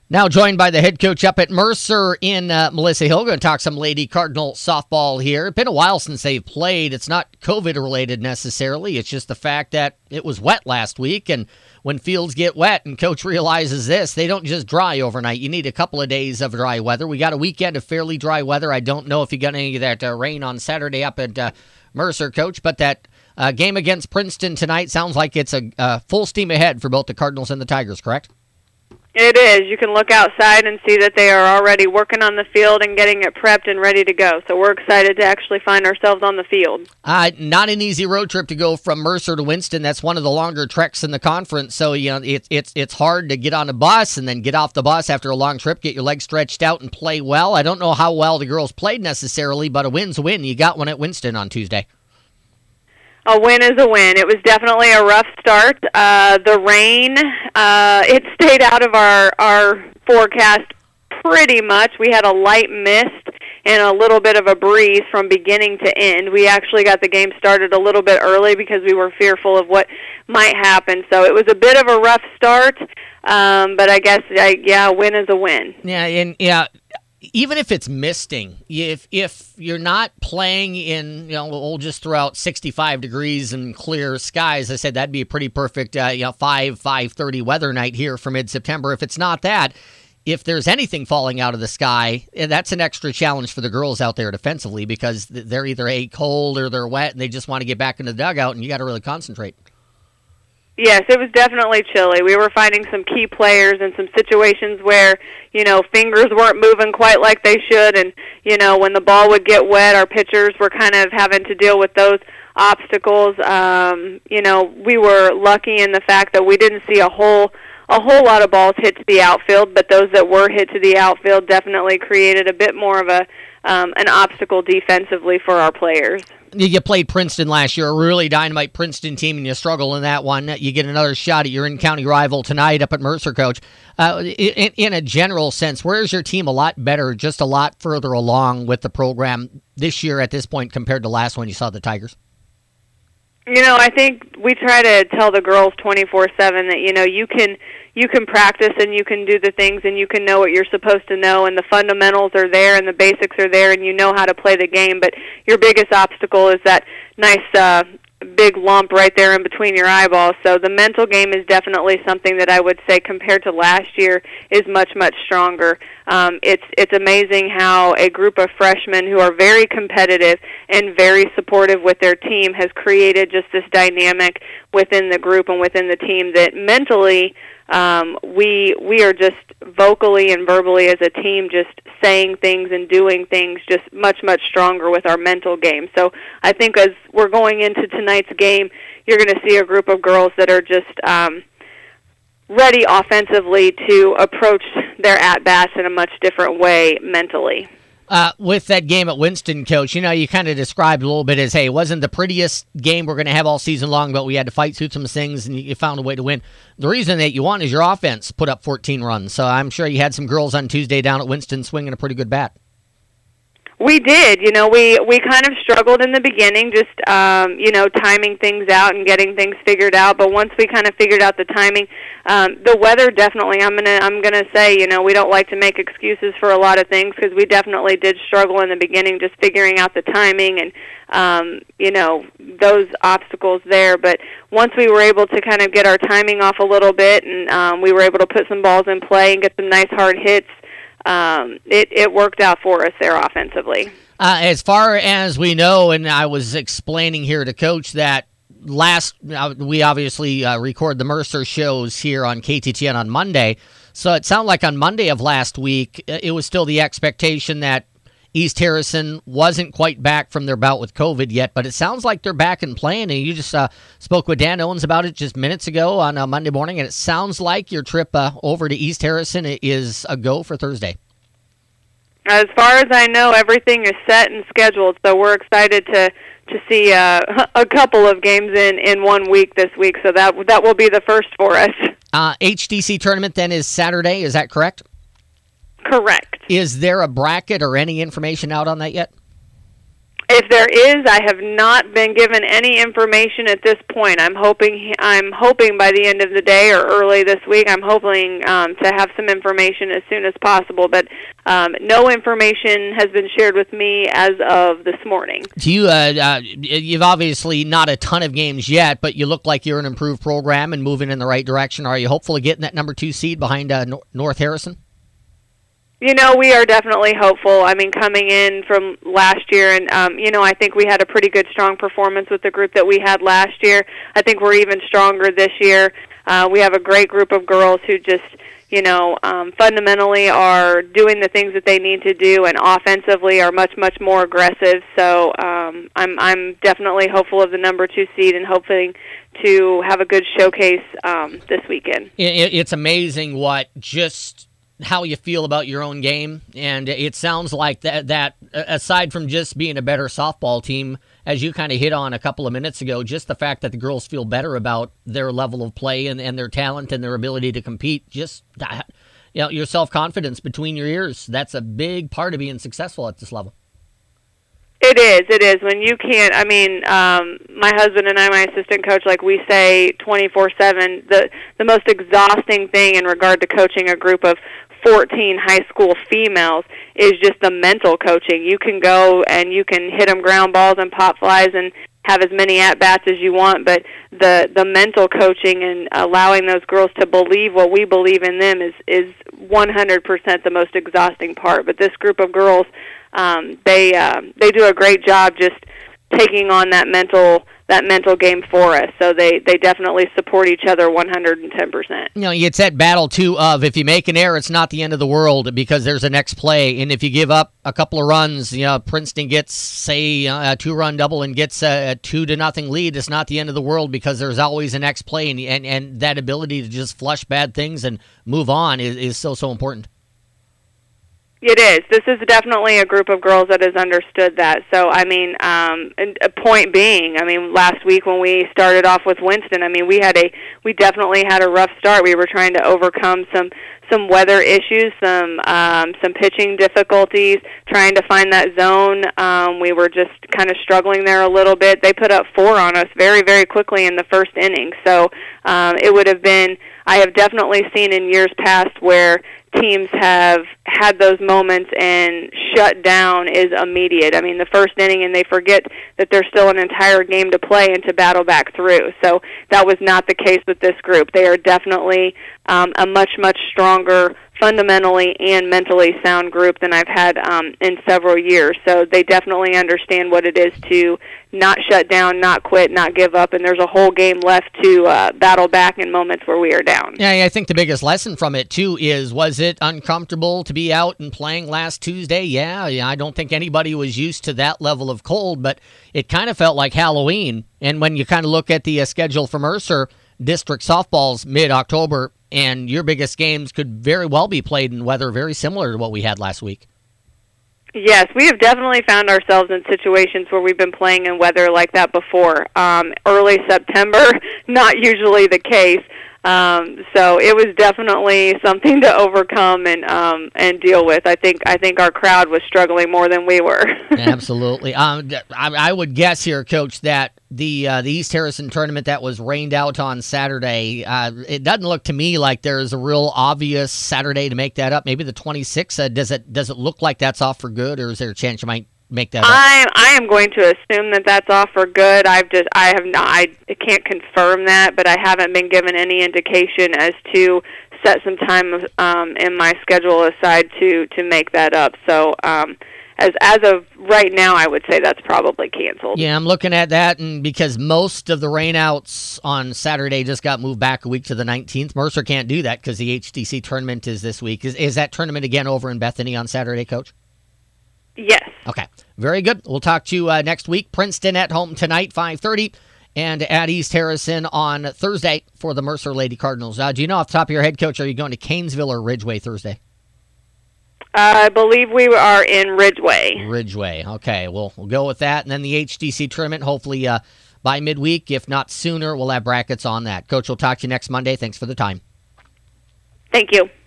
Now joined by the head coach up at Mercer in Melissa Hill. Going to talk some Lady Cardinal softball here. It's been a while since they've played. It's not COVID-related necessarily. It's just the fact that it was wet last week, and when fields get wet, and Coach realizes this, they don't just dry overnight. You need a couple of days of dry weather. We got a weekend of fairly dry weather. I don't know if you got any of that rain on Saturday up at Mercer, Coach, but that game against Princeton tonight sounds like it's a full steam ahead for both the Cardinals and the Tigers, correct? It is. You can look outside and see that they are already working on the field and getting it prepped and ready to go. So we're excited to actually find ourselves on the field. Not an easy road trip to go from Mercer to Winston. That's one of the longer treks in the conference. So it's hard to get on a bus and then get off the bus after a long trip, get your legs stretched out, and play well. I don't know how well the girls played necessarily, but a win's a win. You got one at Winston on Tuesday. A win is a win. It was definitely a rough start. The rain, it stayed out of our forecast pretty much. We had a light mist and a little bit of a breeze from beginning to end. We actually got the game started a little bit early because we were fearful of what might happen. So it was a bit of a rough start, but I guess, a win is a win. Even if it's misting, if you're not playing in, we'll just throw out 65 degrees and clear skies. I said that'd be a pretty perfect, 5:30 weather night here for mid-September. If it's not that, if there's anything falling out of the sky, that's an extra challenge for the girls out there defensively because they're either cold or they're wet and they just want to get back into the dugout, and you got to really concentrate. Yes, it was definitely chilly. We were finding some key players in some situations where, fingers weren't moving quite like they should, and, when the ball would get wet, our pitchers were kind of having to deal with those obstacles. We were lucky in the fact that we didn't see a whole lot of balls hit to the outfield, but those that were hit to the outfield definitely created a bit more of an obstacle defensively for our players. You played Princeton last year, a really dynamite Princeton team, and you struggle in that one. You get another shot at your in-county rival tonight up at Mercer, Coach. In a general sense, where is your team a lot better, just a lot further along with the program this year at this point compared to last when you saw the Tigers? I think we try to tell the girls 24/7 that, you can practice and you can do the things and you can know what you're supposed to know, and the fundamentals are there and the basics are there and you know how to play the game, but your biggest obstacle is that nice big lump right there in between your eyeballs. So the mental game is definitely something that I would say compared to last year is much, much stronger. It's amazing how a group of freshmen who are very competitive and very supportive with their team has created just this dynamic within the group and within the team that mentally we are just vocally and verbally as a team just saying things and doing things just much, much stronger with our mental game. So I think as we're going into tonight's game, you're going to see a group of girls that are just ready offensively to approach their at-bats in a much different way mentally. With that game at Winston, Coach, you kind of described a little bit as, hey, it wasn't the prettiest game we're going to have all season long, but we had to fight through some things, and you found a way to win. The reason that you won is your offense put up 14 runs, so I'm sure you had some girls on Tuesday down at Winston swinging a pretty good bat. We did. We kind of struggled in the beginning, just, timing things out and getting things figured out. But once we kind of figured out the timing, the weather definitely, I'm gonna say, we don't like to make excuses for a lot of things because we definitely did struggle in the beginning just figuring out the timing and, those obstacles there. But once we were able to kind of get our timing off a little bit and we were able to put some balls in play and get some nice hard hits, it worked out for us there offensively. As far as we know, and I was explaining here to Coach that we obviously record the Mercer shows here on KTTN on Monday, so it sounded like on Monday of last week, it was still the expectation that East Harrison wasn't quite back from their bout with COVID yet, but it sounds like they're back and playing, and you just spoke with Dan Owens about it just minutes ago on Monday morning, and it sounds like your trip over to East Harrison is a go for Thursday. As far as I know, everything is set and scheduled, so we're excited to see a couple of games in 1 week this week, so that will be the first for us. HDC tournament then is Saturday, is that correct? Correct. Is there a bracket or any information out on that yet? If there is, I have not been given any information at this point. I'm hoping by the end of the day or early this week. I'm hoping to have some information as soon as possible. But no information has been shared with me as of this morning. Do you? You've obviously not a ton of games yet, but you look like you're an improved program and moving in the right direction. Are you hopeful of getting that number 2 seed behind North Harrison? You know, we are definitely hopeful. I mean, coming in from last year, and, I think we had a pretty good, strong performance with the group that we had last year. I think we're even stronger this year. We have a great group of girls who just, fundamentally are doing the things that they need to do, and offensively are much, much more aggressive. So I'm definitely hopeful of the number 2 seed and hoping to have a good showcase this weekend. It's amazing how you feel about your own game, and it sounds like that aside from just being a better softball team, as you kind of hit on a couple of minutes ago, just the fact that the girls feel better about their level of play and their talent and their ability to compete, just your self-confidence between your ears, that's a big part of being successful at this level. It is. When you can't, my husband and I, my assistant coach, like we say 24/7, the most exhausting thing in regard to coaching a group of 14 high school females is just the mental coaching. You can go and you can hit them ground balls and pop flies and have as many at-bats as you want, but the mental coaching and allowing those girls to believe what we believe in them is 100% the most exhausting part. But this group of girls, they do a great job just taking on that mental game for us. So they definitely support each other 110%. It's that battle, too, of if you make an error, it's not the end of the world because there's a next play. And if you give up a couple of runs, Princeton gets, say, a 2-run double and gets a 2-0 lead, it's not the end of the world because there's always a next play. And that ability to just flush bad things and move on is so important. It is. This is definitely a group of girls that has understood that. So, and a point being, last week when we started off with Winston, we definitely had a rough start. We were trying to overcome some weather issues, some pitching difficulties, trying to find that zone. We were just kind of struggling there a little bit. They put up 4 on us very, very quickly in the first inning. So, it would have been, I have definitely seen in years past where teams have had those moments and shut down is immediate. The first inning, and they forget that there's still an entire game to play and to battle back through. So that was not the case with this group. They are definitely a much, much stronger, fundamentally and mentally sound group than I've had in several years. So they definitely understand what it is to not shut down, not quit, not give up, and there's a whole game left to battle back in moments where we are down. Yeah, I think the biggest lesson from it, too, was it uncomfortable to be out and playing last Tuesday? Yeah, I don't think anybody was used to that level of cold, but it kind of felt like Halloween. And when you kind of look at the schedule for Mercer, district softball's mid-October, and your biggest games could very well be played in weather very similar to what we had last week. Yes, we have definitely found ourselves in situations where we've been playing in weather like that before. Early September, not usually the case. So it was definitely something to overcome and deal with. I think our crowd was struggling more than we were. Absolutely. I would guess here, Coach, that the East Harrison tournament that was rained out on Saturday, it doesn't look to me like there's a real obvious Saturday to make that up. Maybe the 26th. Does it look like that's off for good, or is there a chance you might make that up? I am going to assume that that's off for good. I can't confirm that, but I haven't been given any indication as to set some time in my schedule aside to make that up. So as of right now, I would say that's probably canceled. Yeah, I'm looking at that, and because most of the rainouts on Saturday just got moved back a week to the 19th, Mercer can't do that because the HDC tournament is this week. Is that tournament again over in Bethany on Saturday, Coach? Yes. Okay. Very good. We'll talk to you next week. Princeton at home tonight, 5:30, and at East Harrison on Thursday for the Mercer Lady Cardinals. Do you know off the top of your head, Coach, are you going to Canesville or Ridgeway Thursday? I believe we are in Ridgeway. Ridgeway. Okay. We'll go with that. And then the HDC tournament, hopefully by midweek. If not sooner, we'll have brackets on that. Coach, we'll talk to you next Monday. Thanks for the time. Thank you.